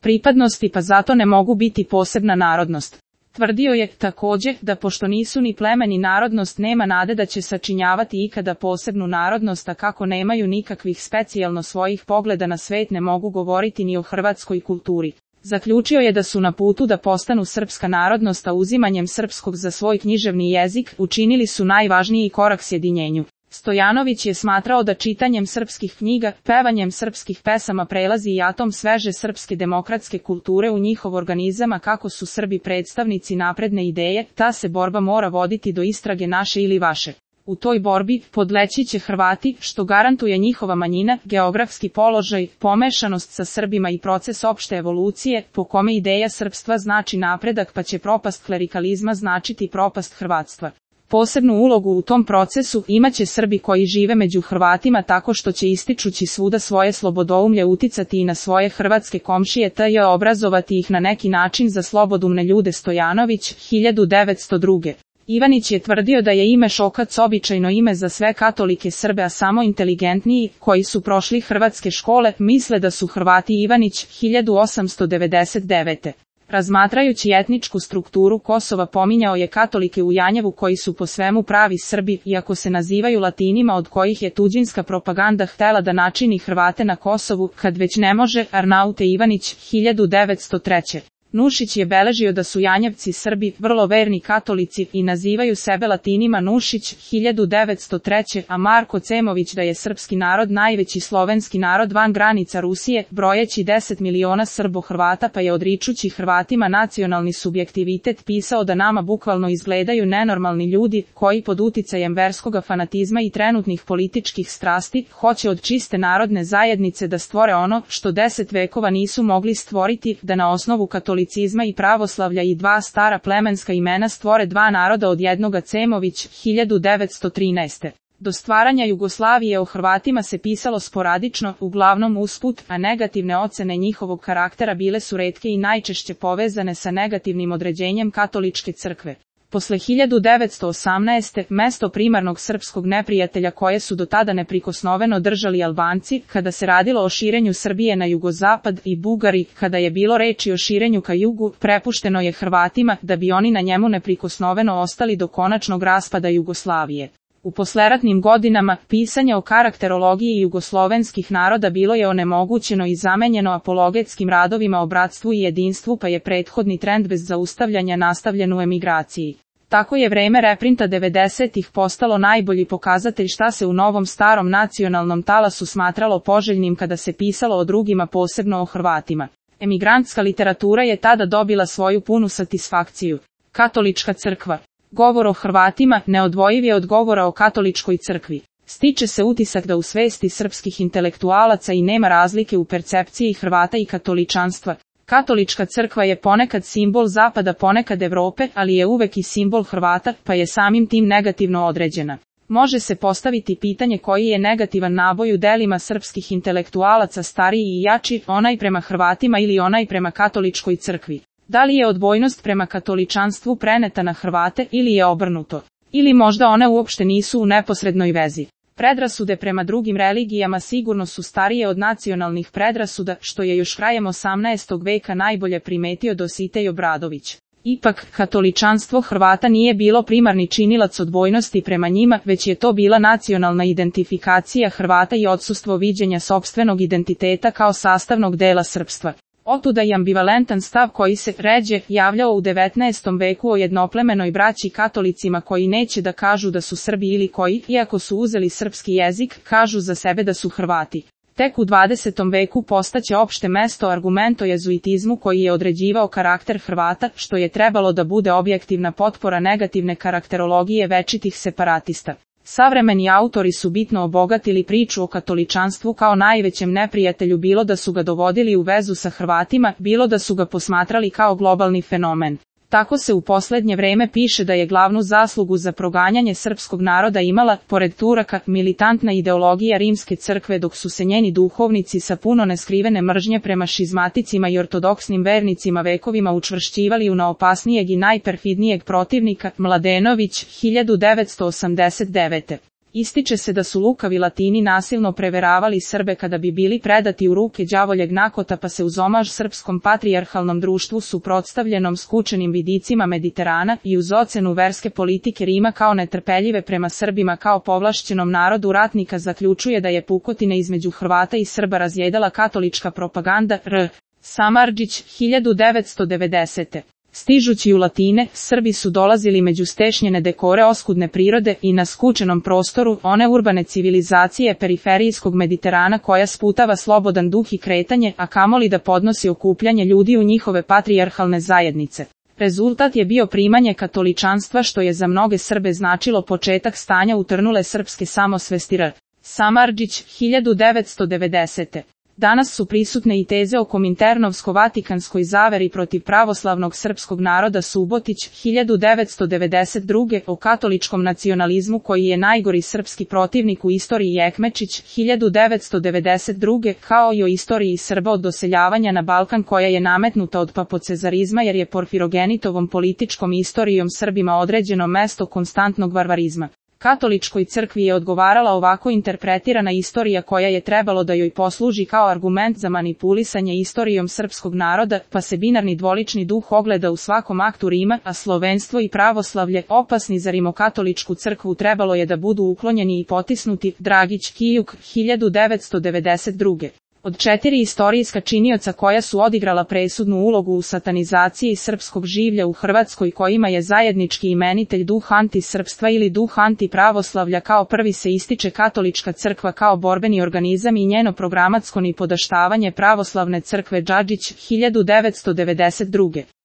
pripadnosti pa zato ne mogu biti posebna narodnost. Tvrdio je, takođe, da pošto nisu ni pleme ni narodnost nema nade da će sačinjavati ikada posebnu narodnost, a kako nemaju nikakvih specijalno svojih pogleda na svet ne mogu govoriti ni o hrvatskoj kulturi. Zaključio je da su na putu da postanu srpska narodnost, a uzimanjem srpskog za svoj književni jezik učinili su najvažniji korak sjedinjenju. Stojanović je smatrao da čitanjem srpskih knjiga, pevanjem srpskih pesama prelazi i atom sveže srpske demokratske kulture u njihov organizam, a kako su Srbi predstavnici napredne ideje, ta se borba mora voditi do istrage naše ili vaše. U toj borbi podleći će Hrvati, što garantuje njihova manjina, geografski položaj, pomešanost sa Srbima i proces opšte evolucije, po kome ideja srpstva znači napredak pa će propast klerikalizma značiti propast hrvatstva. Posebnu ulogu u tom procesu imaće Srbi koji žive među Hrvatima tako što će ističući svuda svoje slobodoumlje uticati i na svoje hrvatske komšije te obrazovati ih na neki način za slobodoumne ljude. Stojanović, 1902. Ivanić je tvrdio da je ime Šokac običajno ime za sve katolike Srbe, a samo inteligentniji, koji su prošli hrvatske škole, misle da su Hrvati. Ivanić, 1899. Razmatrajući etničku strukturu Kosova pominjao je katolike u Janjevu koji su po svemu pravi Srbi, iako se nazivaju Latinima od kojih je tuđinska propaganda htela da načini Hrvate na Kosovu, kad već ne može. Arnaute Ivanić, 1903. Nušić je beležio da su Janjevci Srbi, vrlo verni katolici, i nazivaju sebe Latinima. Nušić, 1903. A Marko Cemović da je srpski narod najveći slovenski narod van granica Rusije, brojeći 10 miliona Srbo-Hrvata, pa je odričući Hrvatima nacionalni subjektivitet pisao da nama bukvalno izgledaju nenormalni ljudi, koji pod uticajem verskoga fanatizma i trenutnih političkih strasti, hoće od čiste narodne zajednice da stvore ono, što 10 vekova nisu mogli stvoriti, da na osnovu katolicizma i pravoslavlja i dva stara plemenska imena stvore dva naroda od jednoga. Cemović, 1913. Do stvaranja Jugoslavije o Hrvatima se pisalo sporadično, uglavnom usput, a negativne ocene njihovog karaktera bile su retke i najčešće povezane sa negativnim određenjem katoličke crkve. Posle 1918. mesto primarnog srpskog neprijatelja koje su do tada neprikosnoveno držali Albanci, kada se radilo o širenju Srbije na jugozapad, i Bugari, kada je bilo reči o širenju ka jugu, prepušteno je Hrvatima, da bi oni na njemu neprikosnoveno ostali do konačnog raspada Jugoslavije. U posleratnim godinama, pisanje o karakterologiji jugoslovenskih naroda bilo je onemogućeno i zamenjeno apologetskim radovima o bratstvu i jedinstvu, pa je prethodni trend bez zaustavljanja nastavljen u emigraciji. Tako je vreme reprinta 90-ih postalo najbolji pokazatelj šta se u novom starom nacionalnom talasu smatralo poželjnim kada se pisalo o drugima, posebno o Hrvatima. Emigrantska literatura je tada dobila svoju punu satisfakciju. Katolička crkva. Govor o Hrvatima neodvojiv je od govora o katoličkoj crkvi. Stiče se utisak da u svesti srpskih intelektualaca i nema razlike u percepciji Hrvata i katoličanstva. Katolička crkva je ponekad simbol Zapada, ponekad Evrope, ali je uvek i simbol Hrvata, pa je samim tim negativno određena. Može se postaviti pitanje koji je negativan naboj u delima srpskih intelektualaca, stariji i jači, onaj prema Hrvatima ili onaj prema katoličkoj crkvi. Da li je odbojnost prema katoličanstvu preneta na Hrvate ili je obrnuto? Ili možda one uopšte nisu u neposrednoj vezi? Predrasude prema drugim religijama sigurno su starije od nacionalnih predrasuda, što je još krajem 18. veka najbolje primetio Dositej Obradović. Ipak, katoličanstvo Hrvata nije bilo primarni činilac odbojnosti prema njima, već je to bila nacionalna identifikacija Hrvata i odsustvo viđenja sopstvenog identiteta kao sastavnog dela srpstva. Otuda i ambivalentan stav koji se ređe javljao u 19. veku o jednoplemenoj braći katolicima koji neće da kažu da su Srbi ili koji, iako su uzeli srpski jezik, kažu za sebe da su Hrvati. Tek u 20. veku postaće opšte mesto argument o jezuitizmu koji je određivao karakter Hrvata, što je trebalo da bude objektivna potpora negativne karakterologije večitih separatista. Savremeni autori su bitno obogatili priču o katoličanstvu kao najvećem neprijatelju, bilo da su ga dovodili u vezu sa Hrvatima, bilo da su ga posmatrali kao globalni fenomen. Tako se u poslednje vreme piše da je glavnu zaslugu za proganjanje srpskog naroda imala, pored Turaka, militantna ideologija rimske crkve, dok su se njeni duhovnici sa puno neskrivene mržnje prema šizmaticima i ortodoksnim vernicima vekovima učvršćivali u naopasnijeg i najperfidnijeg protivnika. Mladenović, 1989. Ističe se da su lukavi Latini nasilno preveravali Srbe kada bi bili predati u ruke đavoljeg nakota, pa se uz omaž srpskom patrijarhalnom društvu suprotstavljenom skučenim vidicima Mediterana i uz ocenu verske politike Rima kao netrpeljive prema Srbima kao povlašćenom narodu ratnika zaključuje da je pukotine između Hrvata i Srba razjedala katolička propaganda. R. Samardžić, 1990. Stižući u Latine, Srbi su dolazili među stešnjene dekore oskudne prirode i na skučenom prostoru one urbane civilizacije periferijskog Mediterana koja sputava slobodan duh i kretanje, a kamoli da podnosi okupljanje ljudi u njihove patrijarhalne zajednice. Rezultat je bio primanje katoličanstva, što je za mnoge Srbe značilo početak stanja utrnule srpske samosvesti. R. Samardžić, 1990. Danas su prisutne i teze o kominternovsko-vatikanskoj zaveri protiv pravoslavnog srpskog naroda. Subotić, 1992. O katoličkom nacionalizmu koji je najgori srpski protivnik u istoriji. Jekmečić, 1992. Kao i o istoriji Srba od doseljavanja na Balkan koja je nametnuta od papocezarizma jer je porfirogenitovom političkom istorijom Srbima određeno mesto konstantnog varvarizma. Katoličkoj crkvi je odgovarala ovako interpretirana istorija koja je trebalo da joj posluži kao argument za manipulisanje istorijom srpskog naroda, pa se binarni dvolični duh ogleda u svakom aktu Rima, a slovenstvo i pravoslavlje, opasni za rimokatoličku crkvu, trebalo je da budu uklonjeni i potisnuti. Dragić, Kijuk, 1992. Od 4 istorijska činioca koja su odigrala presudnu ulogu u satanizaciji srpskog življa u Hrvatskoj, kojima je zajednički imenitelj duh antisrpstva ili duh antipravoslavlja, kao prvi se ističe katolička crkva kao borbeni organizam i njeno programatsko nipodaštavanje pravoslavne crkve. Džadžić, 1992.